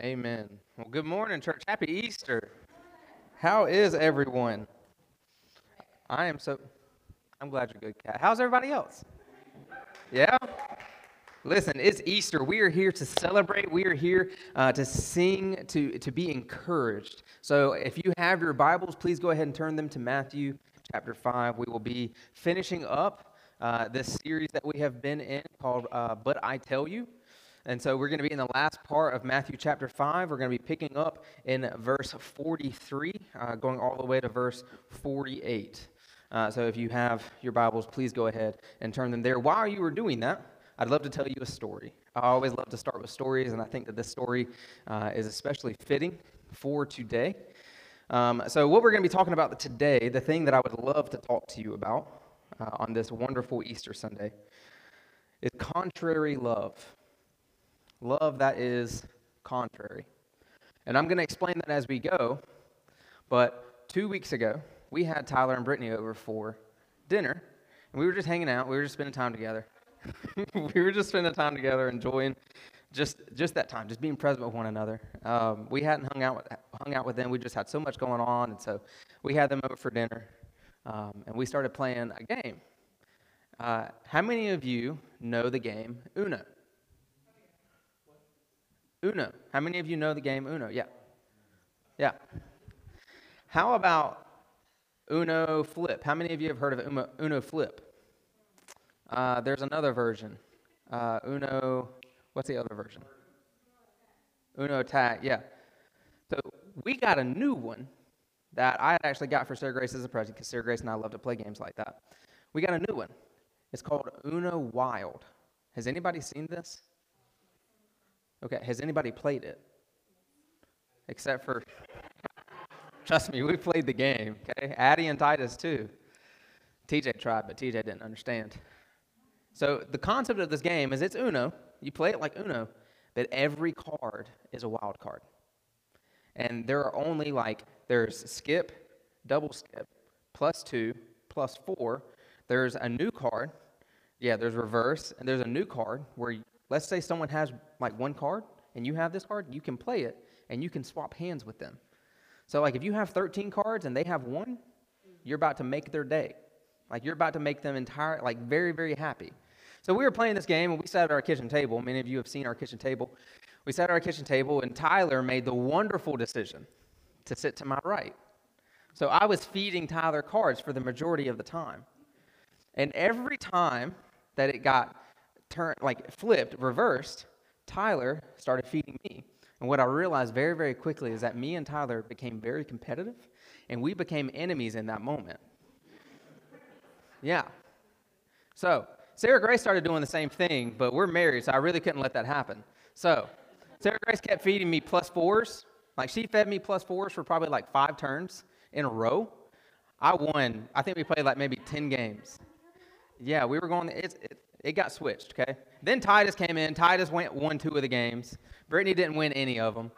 Amen. Well, good morning, church. Happy Easter. How is everyone? I am so. I'm glad you're good, Kat. How's everybody else? Yeah? Listen, it's Easter. We are here to celebrate. We are here to sing, to be encouraged. So if you have your Bibles, please go ahead and turn them to Matthew chapter 5. We will be finishing up this series that we have been in called But I Tell You. And so we're going to be in the last part of Matthew chapter 5. We're going to be picking up in verse 43, going all the way to verse 48. So if you have your Bibles, please go ahead and turn them there. While you were doing that, I'd love to tell you a story. I always love to start with stories, and I think that this story is especially fitting for today. So what we're going to be talking about today, the thing that I would love to talk to you about on this wonderful Easter Sunday, is contrary love. Love that is contrary. And I'm going to explain that as we go, but 2 weeks ago, we had Tyler and Brittany over for dinner, and we were just hanging out. We were just spending time together. We were just spending time together, enjoying just that time, just being present with one another. We hadn't hung out with them. We just had so much going on, and so we had them over for dinner, and we started playing a game. How many of you know the game Uno? Uno. How many of you know the game Uno? Yeah. Yeah. How about Uno Flip? How many of you have heard of Uno Flip? There's another version. What's the other version? Uno Attack, yeah. So we got a new one that I had actually got for Sarah Grace as a present, because Sarah Grace and I love to play games like that. We got a new one. It's called Uno Wild. Has anybody seen this? Okay, has anybody played it? Except for, trust me, we played the game, okay? Addie and Titus too. TJ tried, but TJ didn't understand. So the concept of this game is it's Uno. You play it like Uno, but every card is a wild card. And there are only there's skip, double skip, +2, +4. There's a new card. Yeah, there's reverse, and there's a new card where let's say someone has one card and you have this card, you can play it and you can swap hands with them. So if you have 13 cards and they have one, you're about to make their day. You're about to make them very, very happy. So we were playing this game and we sat at our kitchen table. Many of you have seen our kitchen table. We sat at our kitchen table and Tyler made the wonderful decision to sit to my right. So I was feeding Tyler cards for the majority of the time. And every time that it got flipped, reversed, Tyler started feeding me. And what I realized very, very quickly is that me and Tyler became very competitive, and we became enemies in that moment. Yeah. So Sarah Grace started doing the same thing, but we're married, so I really couldn't let that happen. So Sarah Grace kept feeding me +4s. She fed me +4s for probably 5 turns in a row. I won. I think we played maybe 10 games. Yeah, we were going. It got switched, okay? Then Titus came in. Titus won 2 of the games. Brittany didn't win any of them.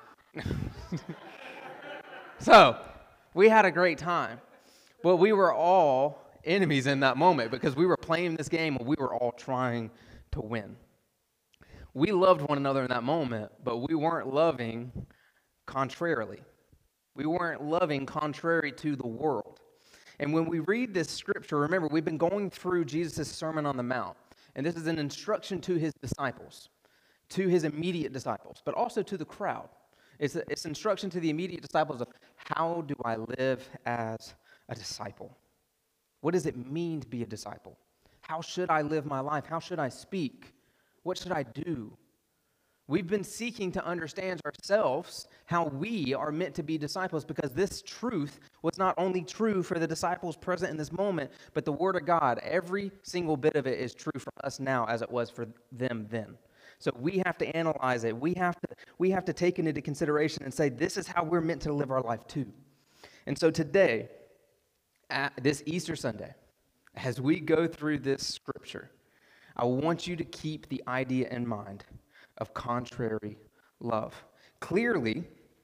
So we had a great time. But we were all enemies in that moment because we were playing this game and we were all trying to win. We loved one another in that moment, but we weren't loving contrarily. We weren't loving contrary to the world. And when we read this scripture, remember, we've been going through Jesus' Sermon on the Mount. And this is an instruction to his disciples, to his immediate disciples, but also to the crowd. It's instruction to the immediate disciples of how do I live as a disciple? What does it mean to be a disciple? How should I live my life? How should I speak? What should I do? We've been seeking to understand ourselves how we are meant to be disciples, because this truth was not only true for the disciples present in this moment, but the Word of God, every single bit of it is true for us now as it was for them then. So we have to analyze it. We have to take it into consideration and say, this is how we're meant to live our life too. And so today, this Easter Sunday, as we go through this scripture, I want you to keep the idea in mind of contrary love. Clearly,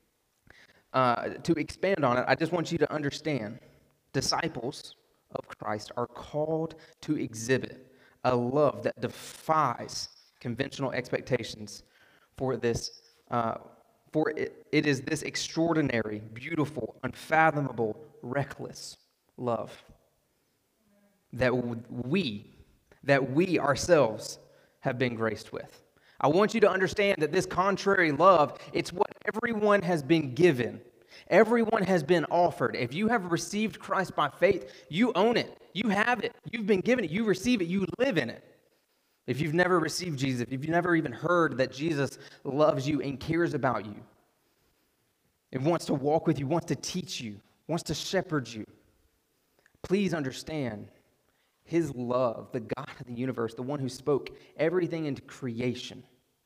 to expand on it, I just want you to understand, disciples of Christ are called to exhibit a love that defies conventional expectations for this For it is this extraordinary, beautiful, unfathomable, reckless love that we ourselves have been graced with. I want you to understand that this contrary love, it's what everyone has been given. Everyone has been offered. If you have received Christ by faith, you own it. You have it. You've been given it. You receive it. You live in it. If you've never received Jesus, if you've never even heard that Jesus loves you and cares about you, and wants to walk with you, wants to teach you, wants to shepherd you, please understand his love, the God of the universe, the one who spoke everything into creation.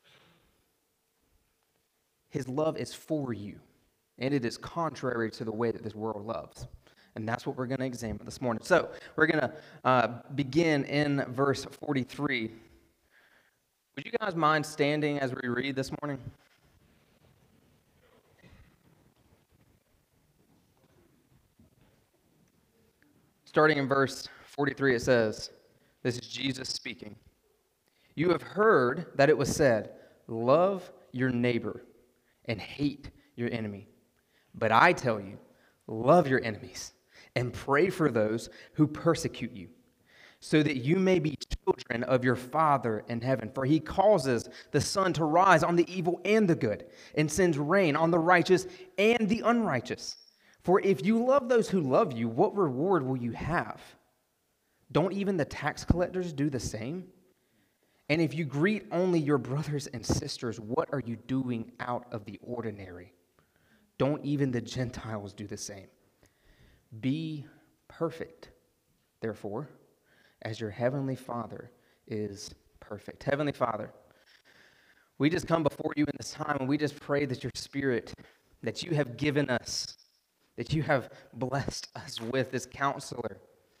His love is for you, and it is contrary to the way that this world loves. And that's what we're going to examine this morning. So we're going to begin in verse 43. Would you guys mind standing as we read this morning? Starting in verse 43, it says, this is Jesus speaking. You have heard that it was said, love your neighbor and hate your enemy. But I tell you, love your enemies and pray for those who persecute you, so that you may be children of your Father in heaven. For he causes the sun to rise on the evil and the good, and sends rain on the righteous and the unrighteous. For if you love those who love you, what reward will you have? Don't even the tax collectors do the same? And if you greet only your brothers and sisters, what are you doing out of the ordinary? Don't even the Gentiles do the same? Be perfect, therefore, as your heavenly Father is perfect. Heavenly Father, we just come before you in this time, and we just pray that your Spirit, that you have given us, that you have blessed us with, this counselor,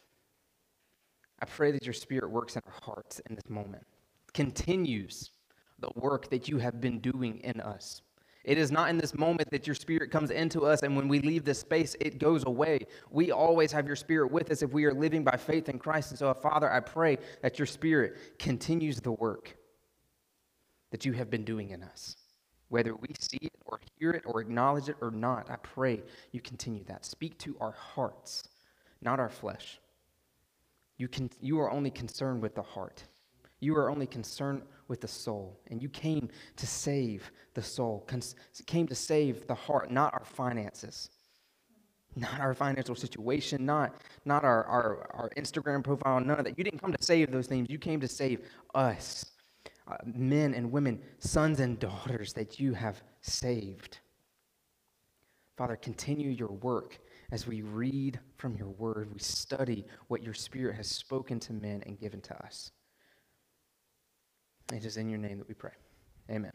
I pray that your Spirit works in our hearts in this moment, continues the work that you have been doing in us. It is not in this moment that your Spirit comes into us, and when we leave this space, it goes away. We always have your Spirit with us if we are living by faith in Christ. And so, Father, I pray that your Spirit continues the work that you have been doing in us. Whether we see it or hear it or acknowledge it or not, I pray you continue that. Speak to our hearts, not our flesh. You are only concerned with the heart. You are only concerned with the soul. And you came to save the soul, came to save the heart, not our finances, not our financial situation, not our Instagram profile, none of that. You didn't come to save those things. You came to save us, men and women, sons and daughters that you have saved. Father, continue your work as we read from your word, we study what your Spirit has spoken to men and given to us. It is in your name that we pray. Amen.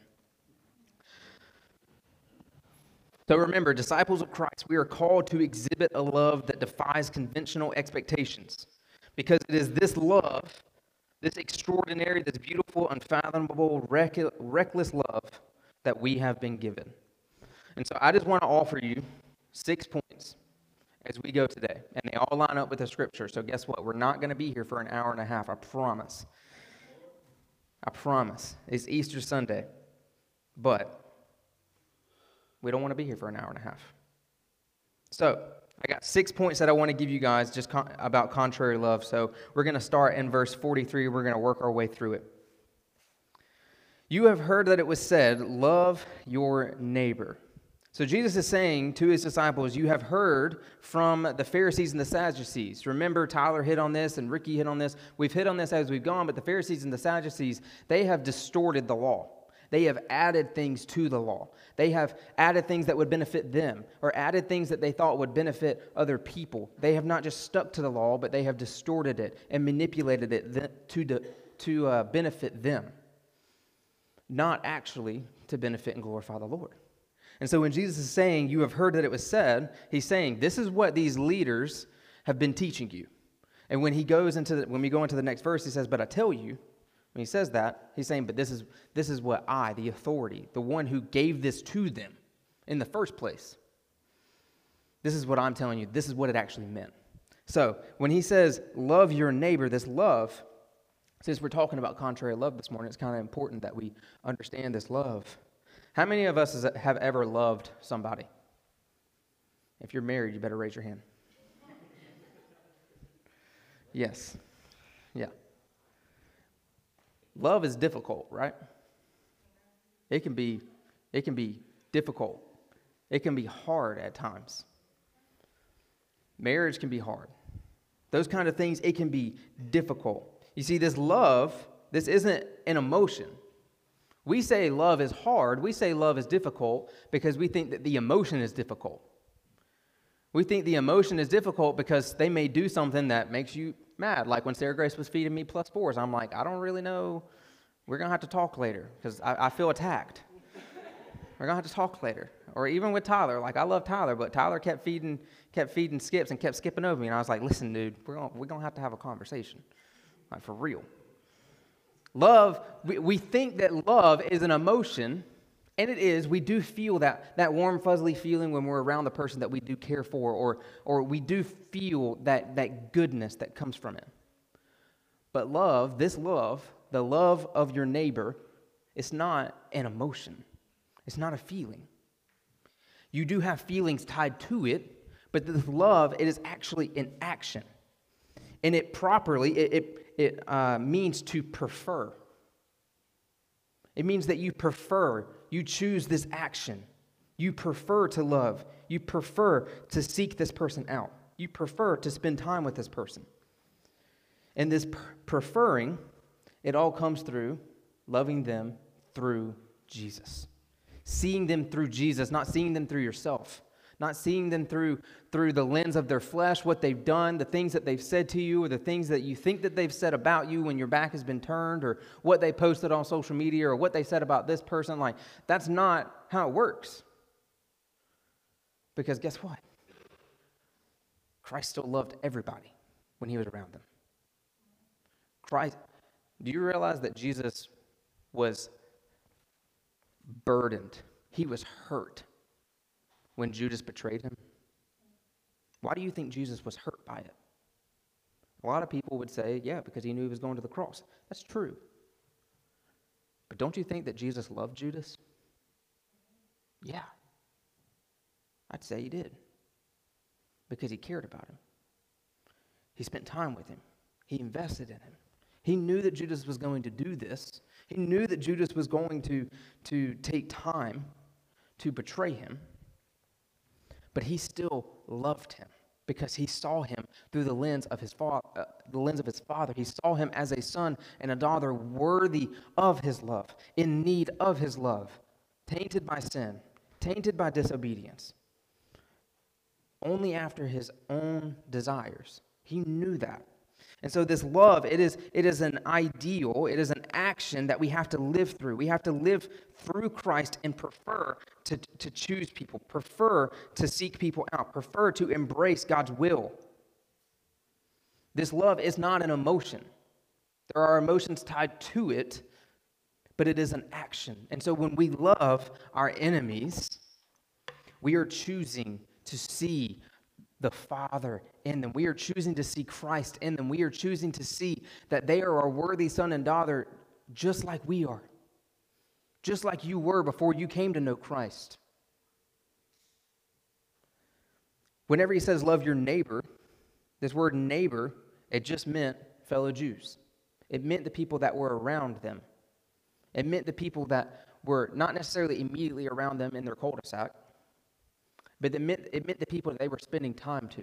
So remember, disciples of Christ, we are called to exhibit a love that defies conventional expectations, because it is this love, this extraordinary, this beautiful, unfathomable, reckless love that we have been given. And so I just want to offer you 6 points as we go today, and they all line up with the scripture. So guess what? We're not going to be here for an hour and a half, I promise. I promise. It's Easter Sunday, but we don't want to be here for an hour and a half. So I got 6 points that I want to give you guys just about contrary love. So we're going to start in verse 43. We're going to work our way through it. You have heard that it was said, love your neighbor. So Jesus is saying to his disciples, you have heard from the Pharisees and the Sadducees. Remember, Tyler hit on this and Ricky hit on this. We've hit on this as we've gone, but the Pharisees and the Sadducees, they have distorted the law. They have added things to the law. They have added things that would benefit them, or added things that they thought would benefit other people. They have not just stuck to the law, but they have distorted it and manipulated it to benefit them, not actually to benefit and glorify the Lord. And so when Jesus is saying, you have heard that it was said, he's saying, this is what these leaders have been teaching you. And when we go into the next verse, he says, but I tell you, when he says that, he's saying, but this is what I, the authority, the one who gave this to them in the first place, this is what I'm telling you. This is what it actually meant. So when he says, love your neighbor, this love, since we're talking about contrary love this morning, it's kind of important that we understand this love. How many of us have ever loved somebody? If you're married, you better raise your hand. Yes. Yeah. Love is difficult, right? It can be difficult. It can be hard at times. Marriage can be hard. Those kind of things, it can be difficult. You see, this love, this isn't an emotion. We say love is hard. We say love is difficult because we think that the emotion is difficult. We think the emotion is difficult because they may do something that makes you mad. Like when Sarah Grace was feeding me +4s, I'm like, I don't really know. We're going to have to talk later because I feel attacked. We're going to have to talk later. Or even with Tyler. Like, I love Tyler, but Tyler kept feeding skips and kept skipping over me. And I was like, listen, dude, we're going to have a conversation. Like, for real. Love, we think that love is an emotion, and it is. We do feel that warm, fuzzy feeling when we're around the person that we do care for, or we do feel that goodness that comes from it. But love, the love of your neighbor, it's not an emotion. It's not a feeling. You do have feelings tied to it, but this love, it is actually an action. And it properly, it means to prefer. It means that you prefer, you choose this action. You prefer to love. You prefer to seek this person out. You prefer to spend time with this person. And this preferring, it all comes through loving them through Jesus. Seeing them through Jesus, not seeing them through yourself. Not seeing them through the lens of their flesh, what they've done, the things that they've said to you, or the things that you think that they've said about you when your back has been turned, or what they posted on social media, or what they said about this person. Like, that's not how it works. Because guess what? Christ still loved everybody when he was around them. Christ, do you realize that Jesus was burdened? He was hurt when Judas betrayed him. Why do you think Jesus was hurt by it? A lot of people would say, yeah, because he knew he was going to the cross. That's true. But don't you think that Jesus loved Judas? Yeah. I'd say he did. Because he cared about him. He spent time with him. He invested in him. He knew that Judas was going to do this. He knew that Judas was going to take time to betray him. But he still loved him because he saw him through the lens of his father. He saw him as a son and a daughter worthy of his love, in need of his love, tainted by sin, tainted by disobedience. Only after his own desires. He knew that. And so this love, it is an ideal, it is an action that we have to live through. We have to live through Christ and prefer to choose people, prefer to seek people out, prefer to embrace God's will. This love is not an emotion. There are emotions tied to it, but it is an action. And so when we love our enemies, we are choosing to see the Father in them. We are choosing to see Christ in them. We are choosing to see that they are a worthy son and daughter just like we are. Just like you were before you came to know Christ. Whenever he says love your neighbor, this word neighbor, it just meant fellow Jews. It meant the people that were around them. It meant the people that were not necessarily immediately around them in their cul-de-sac, but it meant the people that they were spending time to.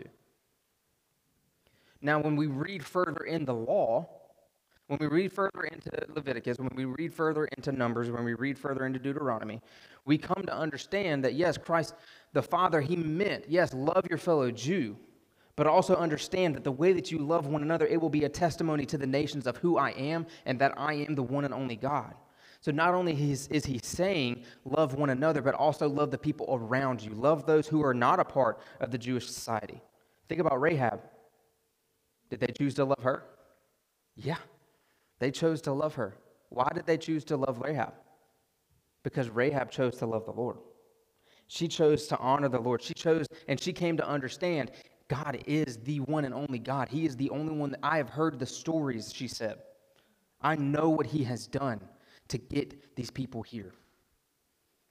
Now, when we read further in the law, when we read further into Leviticus, when we read further into Numbers, when we read further into Deuteronomy, we come to understand that, yes, Christ, the Father, he meant, yes, love your fellow Jew, but also understand that the way that you love one another, it will be a testimony to the nations of who I am and that I am the one and only God. So not only is he saying love one another, but also love the people around you. Love those who are not a part of the Jewish society. Think about Rahab. Did they choose to love her? Yeah, they chose to love her. Why did they choose to love Rahab? Because Rahab chose to love the Lord. She chose to honor the Lord. She chose, and she came to understand God is the one and only God. He is the only one that I have heard the stories, she said. I know what he has done to get these people here.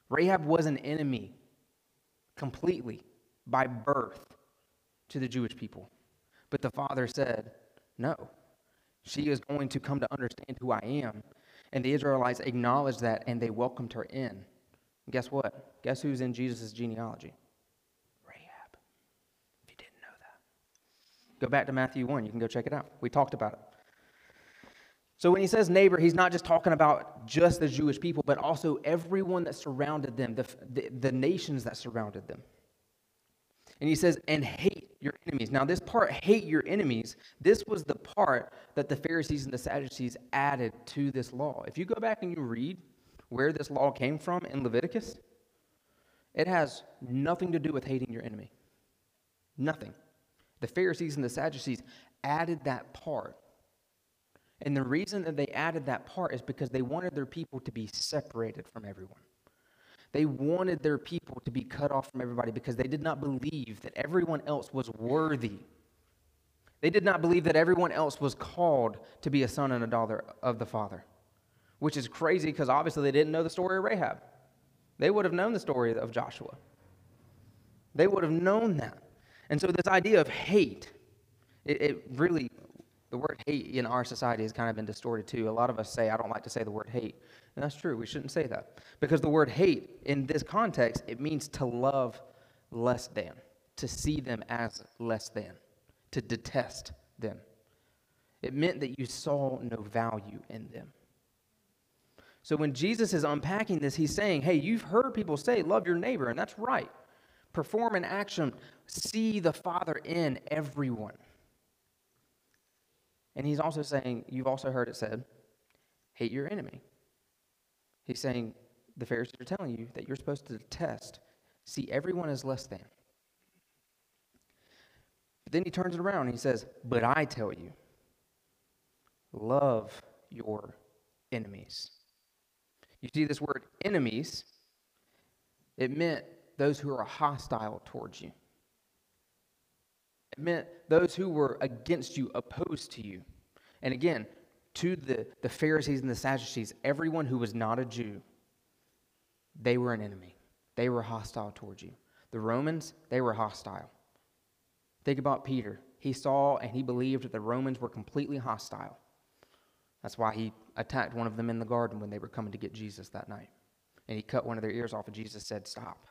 Rahab was an enemy completely by birth to the Jewish people. But the Father said, no, she is going to come to understand who I am. And the Israelites acknowledged that, and they welcomed her in. And guess what? Guess who's in Jesus' genealogy? Rahab. If you didn't know that. Go back to Matthew 1. You can go check it out. We talked about it. So when he says neighbor, he's not just talking about just the Jewish people, but also everyone that surrounded them, the nations that surrounded them. And he says, and hate your enemies. Now this part, hate your enemies, this was the part that the Pharisees and the Sadducees added to this law. If you go back and you read where this law came from in Leviticus, it has nothing to do with hating your enemy. Nothing. The Pharisees and the Sadducees added that part. And the reason that they added that part is because they wanted their people to be separated from everyone. They wanted their people to be cut off from everybody because they did not believe that everyone else was worthy. They did not believe that everyone else was called to be a son and a daughter of the Father, which is crazy because obviously they didn't know the story of Rahab. They would have known the story of Joshua. They would have known that. And so this idea of hate, it really... The word hate in our society has kind of been distorted too. A lot of us say, I don't like to say the word hate. And that's true. We shouldn't say that. Because the word hate, in this context, it means to love less than, to see them as less than, to detest them. It meant that you saw no value in them. So when Jesus is unpacking this, he's saying, hey, you've heard people say, love your neighbor, and that's right. Perform an action, see the Father in everyone. And he's also saying, you've also heard it said, hate your enemy. He's saying, the Pharisees are telling you that you're supposed to detest, see everyone as less than. But then he turns it around and he says, but I tell you, love your enemies. You see this word enemies, it meant those who are hostile towards you. It meant those who were against you, opposed to you. And again, to the Pharisees and the Sadducees, everyone who was not a Jew, they were an enemy. They were hostile towards you. The Romans, they were hostile. Think about Peter. He saw and he believed that the Romans were completely hostile. That's why he attacked one of them in the garden when they were coming to get Jesus that night. And he cut one of their ears off and Jesus said, stop.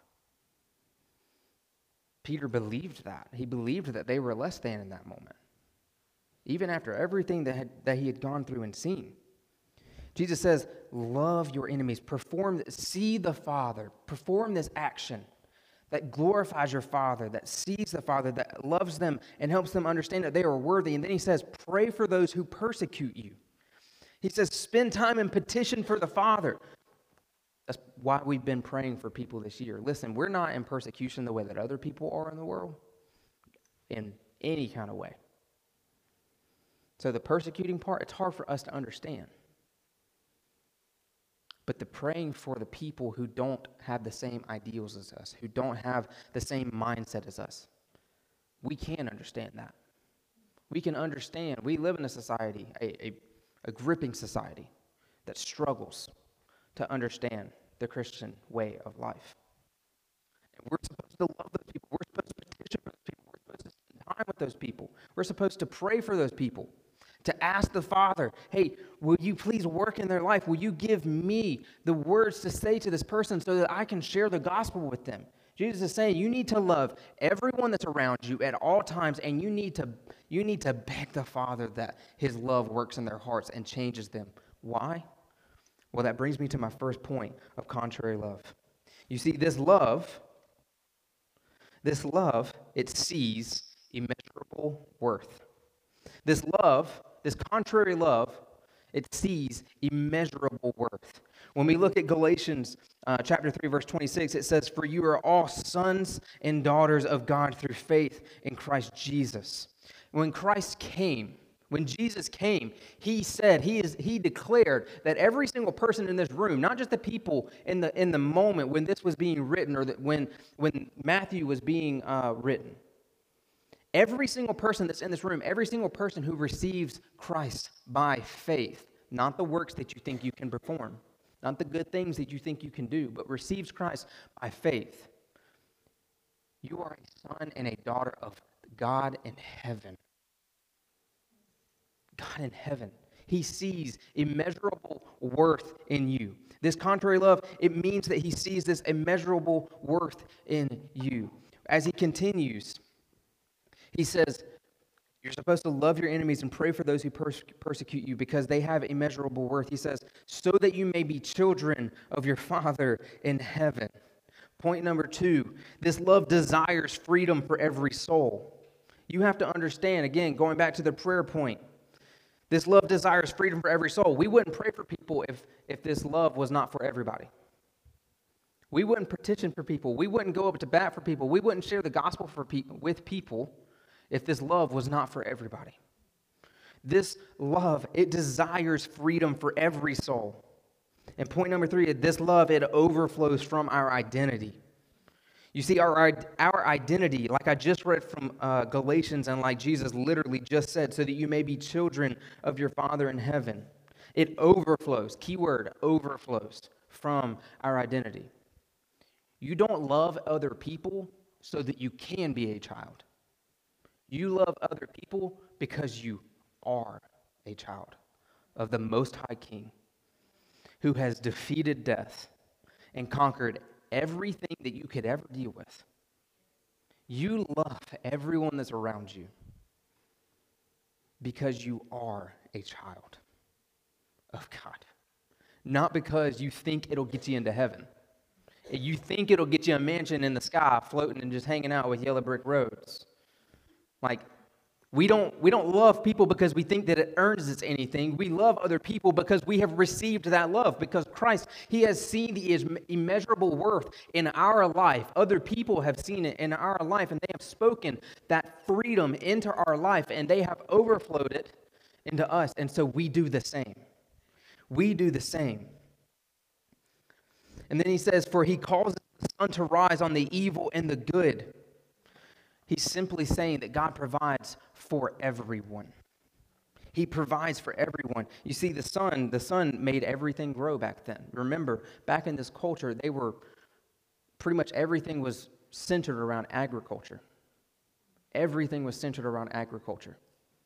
Peter believed that. He believed that they were less than in that moment. Even after everything that he had gone through and seen. Jesus says, love your enemies. See the Father. Perform this action that glorifies your Father, that sees the Father, that loves them and helps them understand that they are worthy. And then he says, pray for those who persecute you. He says, spend time and petition for the Father. That's why we've been praying for people this year. Listen, we're not in persecution the way that other people are in the world, in any kind of way. So the persecuting part, it's hard for us to understand. But the praying for the people who don't have the same ideals as us, who don't have the same mindset as us, we can understand that. We can understand. We live in a society, a gripping society that struggles to understand the Christian way of life. And we're supposed to love those people. We're supposed to petition for those people. We're supposed to spend time with those people. We're supposed to pray for those people, to ask the Father, hey, will you please work in their life? Will you give me the words to say to this person so that I can share the gospel with them? Jesus is saying you need to love everyone that's around you at all times, and you need to beg the Father that his love works in their hearts and changes them. Why? Well, that brings me to my first point of contrary love. You see, this love, it sees immeasurable worth. This contrary love, it sees immeasurable worth. When we look at Galatians chapter 3, verse 26, it says, "For you are all sons and daughters of God through faith in Christ Jesus." When Jesus came, he said, he declared that every single person in this room, not just the people in the moment when this was being written or when Matthew was being written, every single person that's in this room, every single person who receives Christ by faith, not the works that you think you can perform, not the good things that you think you can do, but receives Christ by faith, you are a son and a daughter of God in heaven. God in heaven. He sees immeasurable worth in you. This contrary love, it means that he sees this immeasurable worth in you. As he continues, he says, you're supposed to love your enemies and pray for those who persecute you because they have immeasurable worth. He says, so that you may be children of your Father in heaven. Point number 2, this love desires freedom for every soul. You have to understand, again, going back to the prayer point, this love desires freedom for every soul. We wouldn't pray for people if this love was not for everybody. We wouldn't petition for people. We wouldn't go up to bat for people. We wouldn't share the gospel with people if this love was not for everybody. This love, it desires freedom for every soul. And point number 3, this love, it overflows from our identity. You see, our identity, like I just read from Galatians and like Jesus literally just said, so that you may be children of your Father in heaven. It overflows, keyword, overflows from our identity. You don't love other people so that you can be a child. You love other people because you are a child of the Most High King who has defeated death and conquered everything that you could ever deal with. You love everyone that's around you because you are a child of God. Not because you think it'll get you into heaven. You think it'll get you a mansion in the sky floating and just hanging out with yellow brick roads. Like, we don't love people because we think that it earns us anything. We love other people because we have received that love. Because Christ, he has seen the immeasurable worth in our life. Other people have seen it in our life, and they have spoken that freedom into our life, and they have overflowed it into us. And so we do the same. We do the same. And then he says, for he causes the sun to rise on the evil and the good. He's simply saying that God provides for everyone. He provides for everyone. You see, the sun made everything grow back then. Remember, back in this culture, they were pretty much everything was centered around agriculture. Everything was centered around agriculture.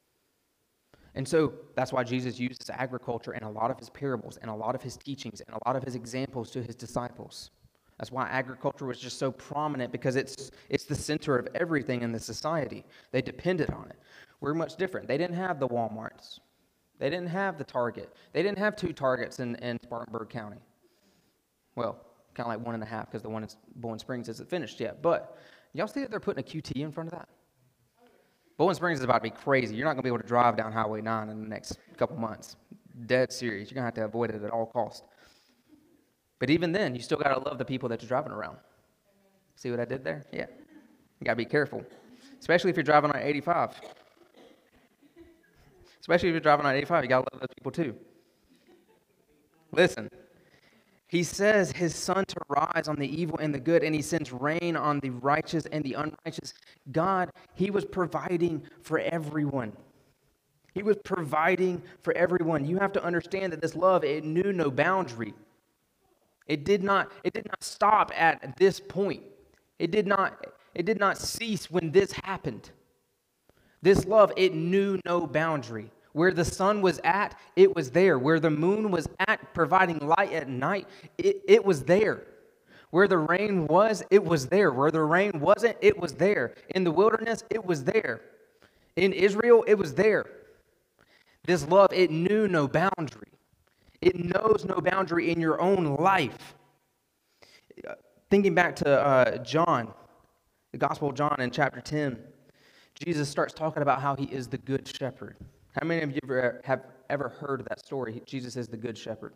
And so that's why Jesus uses agriculture in a lot of his parables and a lot of his teachings and a lot of his examples to his disciples. That's why agriculture was just so prominent, because it's the center of everything in the society. They depended on it. We're much different. They didn't have the Walmarts. They didn't have the Target. They didn't have 2 Targets in Spartanburg County. Well, kind of like 1.5, because the one in Bowling Springs isn't finished yet. But y'all see that they're putting a QT in front of that? Bowling Springs is about to be crazy. You're not going to be able to drive down Highway 9 in the next couple months. Dead serious. You're going to have to avoid it at all costs. But even then, you still got to love the people that you're driving around. See what I did there? Yeah. You got to be careful, especially if you're driving on 85. Especially if you're driving on 85, you got to love those people too. Listen, he says his sun to rise on the evil and the good, and he sends rain on the righteous and the unrighteous. God, he was providing for everyone. He was providing for everyone. You have to understand that this love, it knew no boundary. It did not stop at this point. It did not cease when this happened. This love, it knew no boundary. Where the sun was at, it was there. Where the moon was at, providing light at night, it was there. Where the rain was, it was there. Where the rain wasn't, it was there. In the wilderness, it was there. In Israel, it was there. This love, it knew no boundary. It knows no boundary in your own life. Thinking back to John, the Gospel of John in chapter 10, Jesus starts talking about how he is the good shepherd. How many of you have ever heard that story? Jesus is the good shepherd.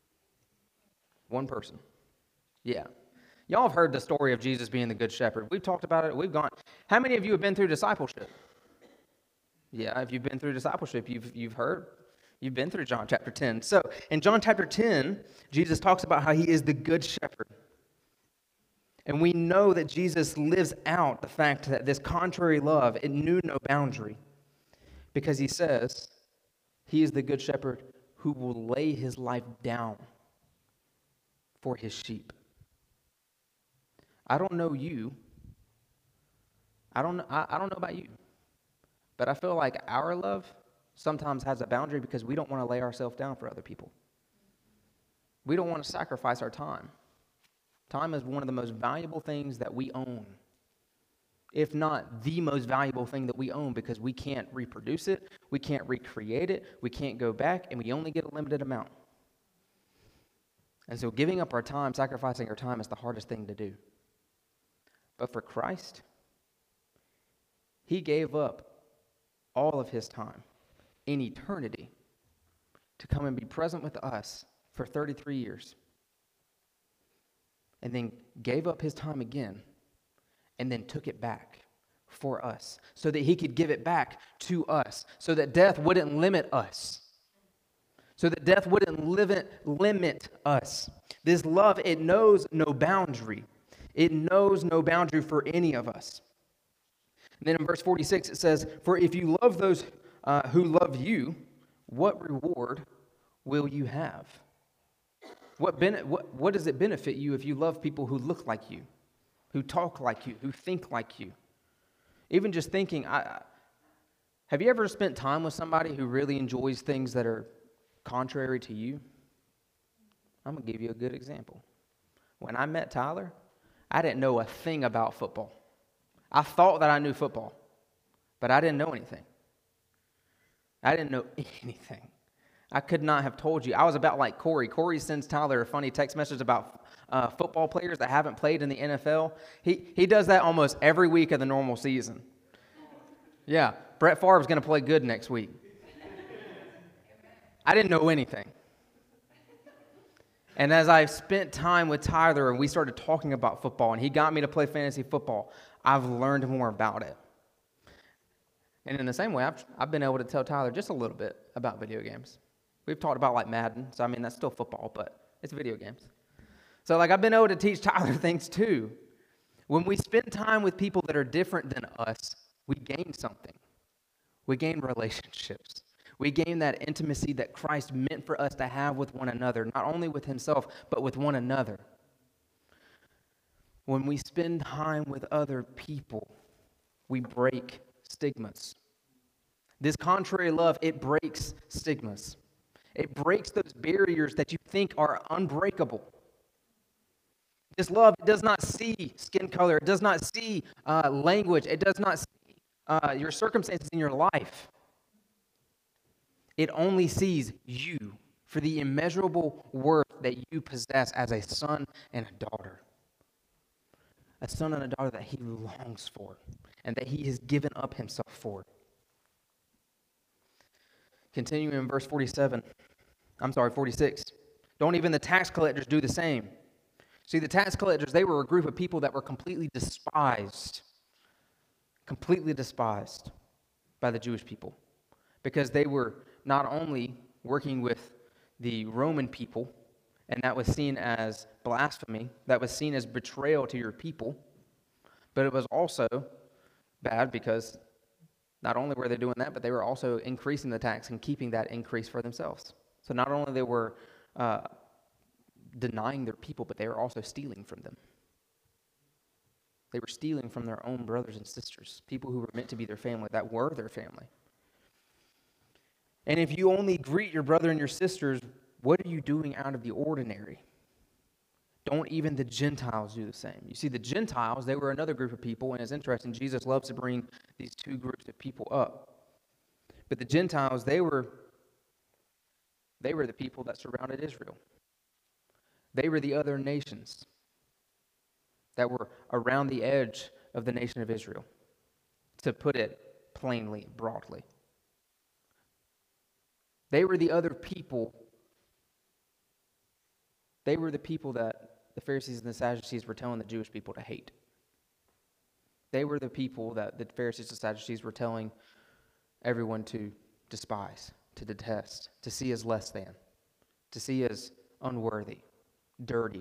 One person. Yeah. Y'all have heard the story of Jesus being the good shepherd. We've talked about it. We've gone. How many of you have been through discipleship? Yeah, if you've been through discipleship, you've heard. You've been through John chapter 10. So in John chapter 10, Jesus talks about how he is the good shepherd. And we know that Jesus lives out the fact that this contrary love, it knew no boundary. Because he says he is the good shepherd who will lay his life down for his sheep. I don't know you. I don't know about you. But I feel like our love sometimes has a boundary because we don't want to lay ourselves down for other people. We don't want to sacrifice our time. Time is one of the most valuable things that we own, if not the most valuable thing that we own, because we can't reproduce it, we can't recreate it, we can't go back, and we only get a limited amount. And so giving up our time, sacrificing our time is the hardest thing to do. But for Christ, he gave up all of his time in eternity to come and be present with us for 33 years. And then gave up his time again and then took it back for us so that he could give it back to us, so that death wouldn't limit us, so that death wouldn't limit us. This love, it knows no boundary. It knows no boundary for any of us. And then in verse 46 it says, "For if you love those who love you, what reward will you have?" What does it benefit you if you love people who look like you, who talk like you, who think like you? Even just thinking, have you ever spent time with somebody who really enjoys things that are contrary to you? I'm going to give you a good example. When I met Tyler, I didn't know a thing about football. I thought that I knew football, but I didn't know anything. I didn't know anything. I could not have told you. I was about like Corey. Corey sends Tyler a funny text message about football players that haven't played in the NFL. He does that almost every week of the normal season. Yeah, Brett Favre is going to play good next week. I didn't know anything. And as I spent time with Tyler and we started talking about football and he got me to play fantasy football, I've learned more about it. And in the same way, I've been able to tell Tyler just a little bit about video games. We've talked about like Madden, so I mean, that's still football, but it's video games. So like I've been able to teach Tyler things too. When we spend time with people that are different than us, we gain something. We gain relationships. We gain that intimacy that Christ meant for us to have with one another, not only with himself, but with one another. When we spend time with other people, we break stigmas. This contrary love, it breaks stigmas. It breaks those barriers that you think are unbreakable. This love does not see skin color. It does not see language. It does not see your circumstances in your life. It only sees you for the immeasurable worth that you possess as a son and a daughter. A son and a daughter that he longs for and that he has given up himself for. Continuing in verse 46. Don't even the tax collectors do the same. See, the tax collectors, they were a group of people that were completely despised by the Jewish people, because they were not only working with the Roman people, and that was seen as blasphemy, that was seen as betrayal to your people, but it was also bad because not only were they doing that, but they were also increasing the tax and keeping that increase for themselves. So not only they were denying their people, but they were also stealing from them. They were stealing from their own brothers and sisters, people who were meant to be their family, that were their family. And if you only greet your brother and your sisters, what are you doing out of the ordinary? Don't even the Gentiles do the same? You see, the Gentiles, they were another group of people, and it's interesting, Jesus loves to bring these two groups of people up. But the Gentiles, they were the people that surrounded Israel. They were the other nations that were around the edge of the nation of Israel, to put it plainly, broadly. They were the other people. They were the people that the Pharisees and the Sadducees were telling the Jewish people to hate. They were the people that the Pharisees and Sadducees were telling everyone to despise, to detest, to see as less than, to see as unworthy, dirty.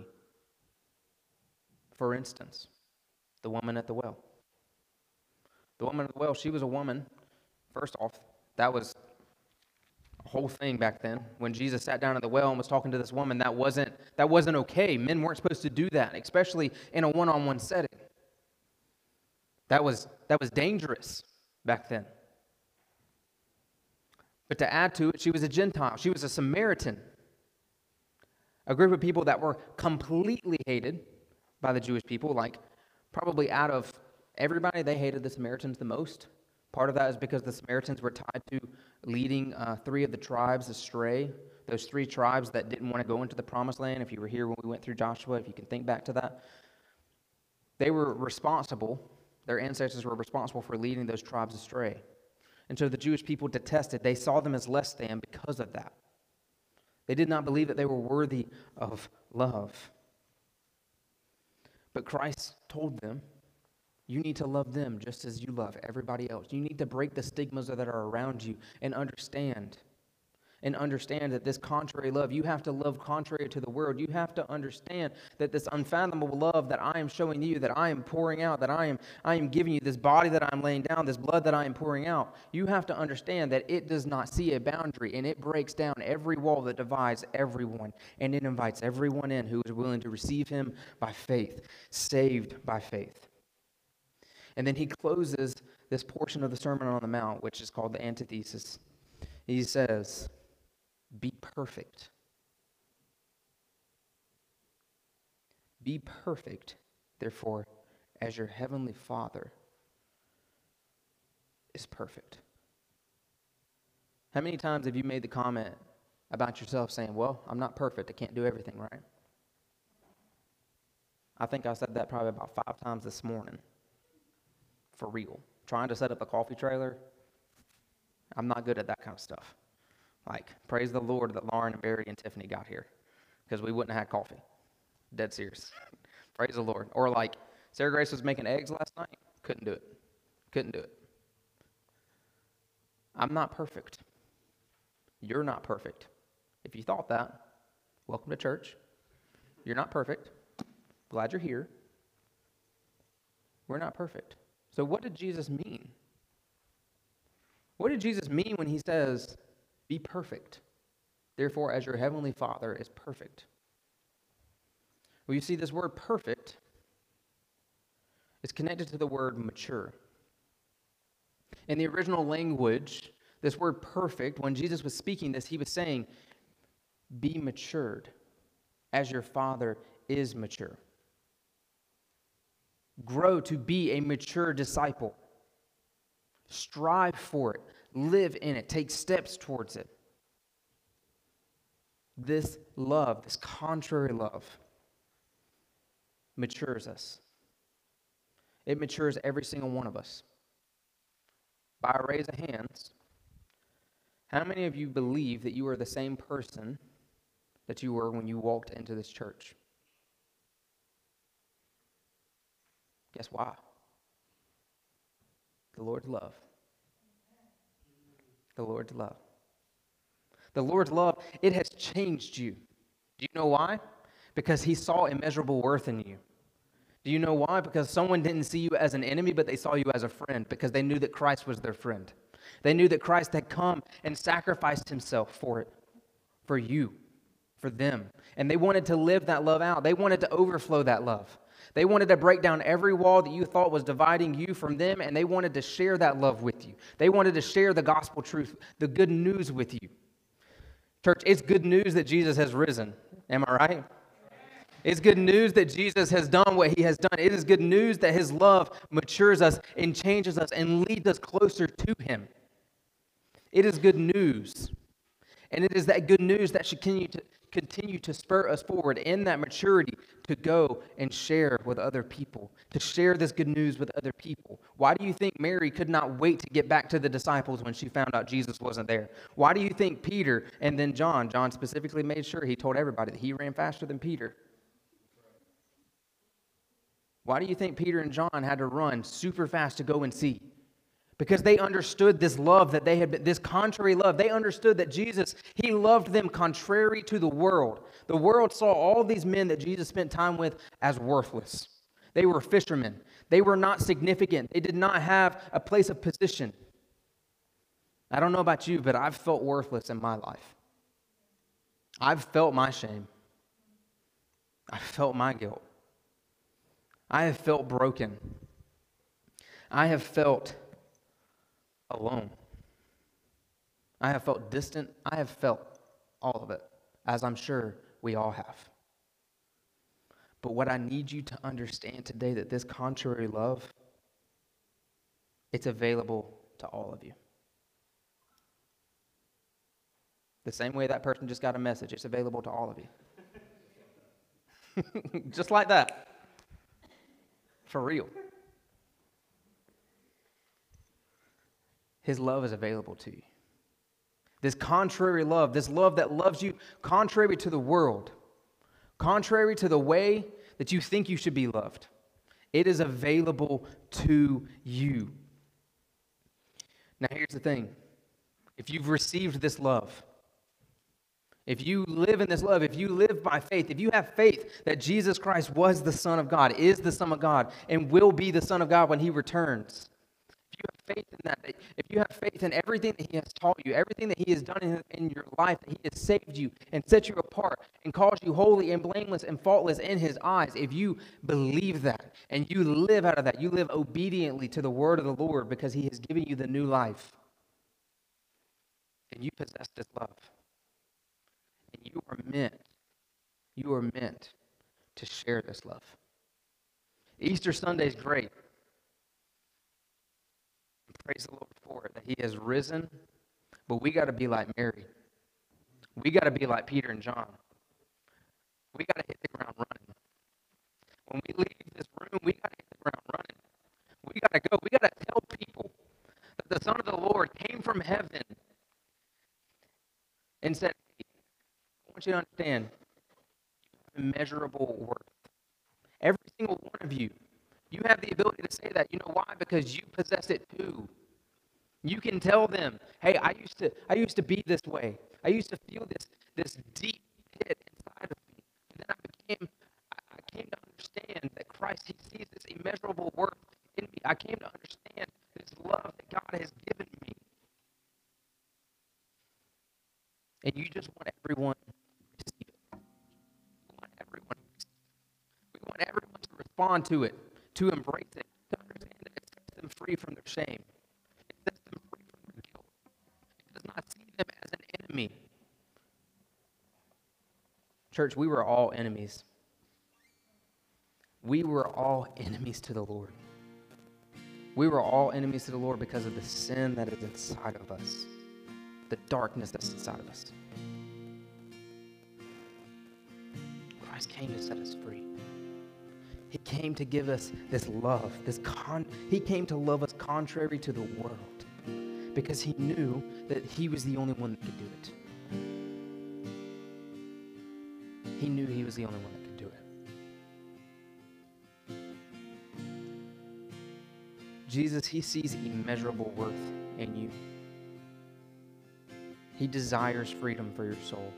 For instance, the woman at the well. The woman at the well, she was a woman, first off, that was a whole thing back then. When Jesus sat down at the well and was talking to this woman, that wasn't okay. Men weren't supposed to do that, especially in a one-on-one setting. That was dangerous back then. But to add to it, she was a Gentile. She was a Samaritan. A group of people that were completely hated by the Jewish people. Like, probably out of everybody, they hated the Samaritans the most. Part of that is because the Samaritans were tied to leading 3 of the tribes astray. Those 3 tribes that didn't want to go into the promised land. If you were here when we went through Joshua, if you can think back to that. They were responsible, their ancestors were responsible for leading those tribes astray. And so the Jewish people detested. They saw them as less than because of that. They did not believe that they were worthy of love. But Christ told them, you need to love them just as you love everybody else. You need to break the stigmas that are around you and understand that this contrary love, you have to love contrary to the world. You have to understand that this unfathomable love that I am showing you, that I am pouring out, that I am giving you, this body that I'm laying down, this blood that I am pouring out, you have to understand that it does not see a boundary, and it breaks down every wall that divides everyone, and it invites everyone in who is willing to receive him by faith, saved by faith. And then he closes this portion of the Sermon on the Mount, which is called the antithesis. He says, be perfect. Be perfect, therefore, as your heavenly Father is perfect. How many times have you made the comment about yourself saying, well, I'm not perfect, I can't do everything right? I think I said that probably about 5 times this morning. For real. Trying to set up a coffee trailer, I'm not good at that kind of stuff. Like, praise the Lord that Lauren and Barry and Tiffany got here, because we wouldn't have had coffee. Dead serious. Praise the Lord. Or like, Sarah Grace was making eggs last night. Couldn't do it. I'm not perfect. You're not perfect. If you thought that, welcome to church. You're not perfect. Glad you're here. We're not perfect. So what did Jesus mean? What did Jesus mean when he says, be perfect, therefore as your heavenly Father is perfect? Well, you see, this word perfect is connected to the word mature. In the original language, this word perfect, when Jesus was speaking this, he was saying, be matured as your Father is mature. Grow to be a mature disciple. Strive for it. Live in it. Take steps towards it. This love, this contrary love, matures us. It matures every single one of us. By a raise of hands, how many of you believe that you are the same person that you were when you walked into this church? Guess why? The Lord's love. The Lord's love. The Lord's love, it has changed you. Do you know why? Because he saw immeasurable worth in you. Do you know why? Because someone didn't see you as an enemy, but they saw you as a friend, because they knew that Christ was their friend. They knew that Christ had come and sacrificed himself for it, for you, for them. And they wanted to live that love out. They wanted to overflow that love. They wanted to break down every wall that you thought was dividing you from them, and they wanted to share that love with you. They wanted to share the gospel truth, the good news with you. Church, it's good news that Jesus has risen. Am I right? It's good news that Jesus has done what he has done. It is good news that his love matures us and changes us and leads us closer to him. It is good news. And it is that good news that should continue to spur us forward in that maturity to go and share with other people, to share this good news with other people. Why do you think Mary could not wait to get back to the disciples when she found out Jesus wasn't there? Why do you think Peter and then John specifically made sure he told everybody that he ran faster than Peter? Why do you think Peter and John had to run super fast to go and see? Because they understood this love that they had been, this contrary love. They understood that Jesus, he loved them contrary to the world. The world saw all these men that Jesus spent time with as worthless. They were fishermen. They were not significant. They did not have a place of position. I don't know about you, but I've felt worthless in my life. I've felt my shame. I've felt my guilt. I have felt broken. I have felt alone. I have felt distant. I have felt all of it, as I'm sure we all have. But what I need you to understand today, that this contrary love, it's available to all of you. The same way that person just got a message, it's available to all of you. Just like that. For real. His love is available to you. This contrary love, this love that loves you contrary to the world, contrary to the way that you think you should be loved, it is available to you. Now, here's the thing. If you've received this love, if you live in this love, if you live by faith, if you have faith that Jesus Christ was the Son of God, is the Son of God, and will be the Son of God when he returns, if you have faith in that, if you have faith in everything that he has taught you, everything that he has done in your life, that he has saved you and set you apart and caused you holy and blameless and faultless in his eyes, if you believe that and you live out of that, you live obediently to the word of the Lord because he has given you the new life, and you possess this love. And you are meant to share this love. Easter Sunday is great. Praise the Lord for it, that he has risen, but we got to be like Mary. We got to be like Peter and John. We got to hit the ground running. When we leave this room, we got to hit the ground running. We got to go. We got to tell people that the Son of the Lord came from heaven and said, hey, I want you to understand, you have immeasurable worth. Every single one of you, you have the ability to say that. You know why? Because you possess it too. You can tell them, hey, I used to be this way. I used to feel this deep pit inside of me. And then I came to understand that Christ, he sees this immeasurable worth in me. I came to understand this love that God has given me. And you just want everyone to receive it. We want everyone to respond to it, to embrace it, to understand that it sets them free from their shame. It sets them free from their guilt. It does not see them as an enemy. Church, we were all enemies. We were all enemies to the Lord. We were all enemies to the Lord because of the sin that is inside of us, the darkness that's inside of us. Christ came to set us free. He came to give us this love, he came to love us contrary to the world because he knew that he was the only one that could do it. He knew he was the only one that could do it. Jesus, he sees immeasurable worth in you. He desires freedom for your soul.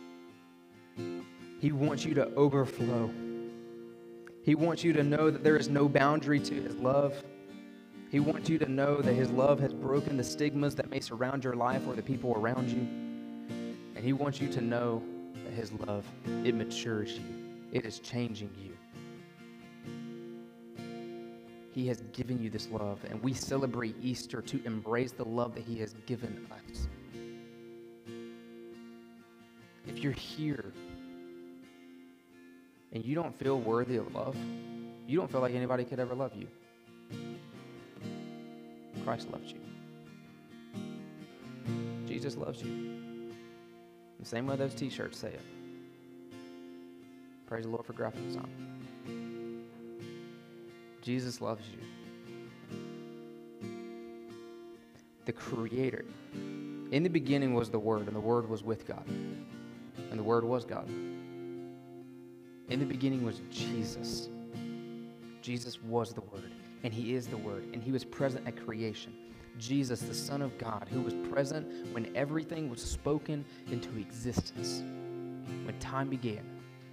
He wants you to overflow. He wants you to know that there is no boundary to his love. He wants you to know that his love has broken the stigmas that may surround your life or the people around you. And he wants you to know that his love, it matures you. It is changing you. He has given you this love, and we celebrate Easter to embrace the love that he has given us. If you're here and you don't feel worthy of love, you don't feel like anybody could ever love you, Christ loves you. Jesus loves you. The same way those t-shirts say it. Praise the Lord for graphic design. Jesus loves you. The Creator. In the beginning was the Word, and the Word was with God. And the Word was God. In the beginning was Jesus. Jesus was the Word, and he is the Word, and he was present at creation. Jesus, the Son of God, who was present when everything was spoken into existence, when time began.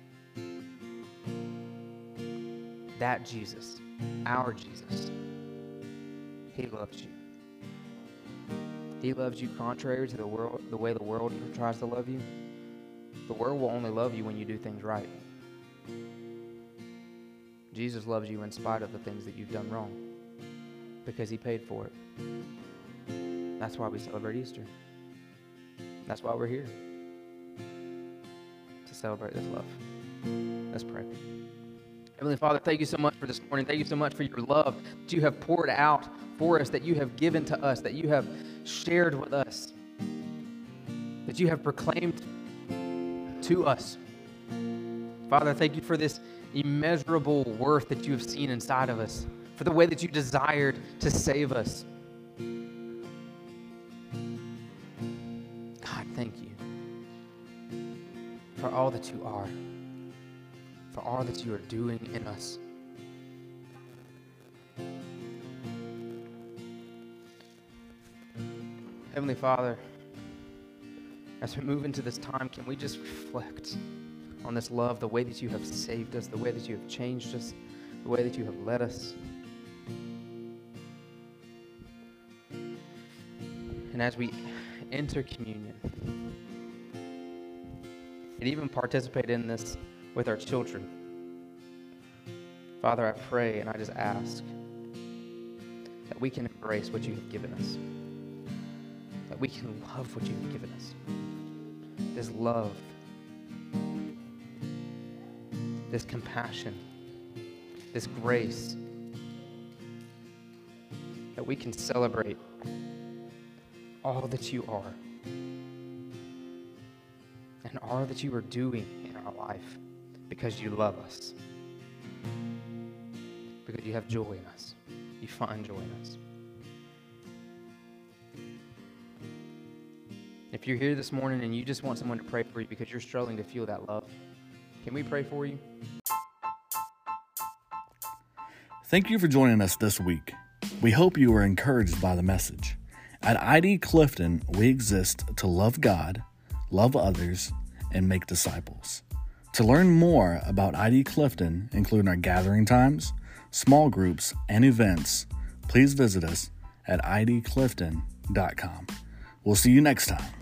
That Jesus, our Jesus, he loves you. He loves you contrary to the way the world tries to love you. The world will only love you when you do things right. Jesus loves you in spite of the things that you've done wrong because he paid for it. That's why we celebrate Easter. That's why we're here, to celebrate this love. Let's pray. Heavenly Father, thank you so much for this morning. Thank you so much for your love that you have poured out for us, that you have given to us, that you have shared with us, that you have proclaimed to us. Father, thank you for this immeasurable worth that you have seen inside of us, for the way that you desired to save us. God, thank you for all that you are, for all that you are doing in us. Heavenly Father, as we move into this time, can we just reflect on this love, the way that you have saved us, the way that you have changed us, the way that you have led us. And as we enter communion, and even participate in this with our children, Father, I pray and I just ask that we can embrace what you have given us, that we can love what you have given us. This love, this compassion, this grace, that we can celebrate all that you are and all that you are doing in our life because you love us, because you have joy in us. You find joy in us. If you're here this morning and you just want someone to pray for you because you're struggling to feel that love, can we pray for you? Thank you for joining us this week. We hope you were encouraged by the message. At ID Clifton, we exist to love God, love others, and make disciples. To learn more about ID Clifton, including our gathering times, small groups, and events, please visit us at idclifton.com. We'll see you next time.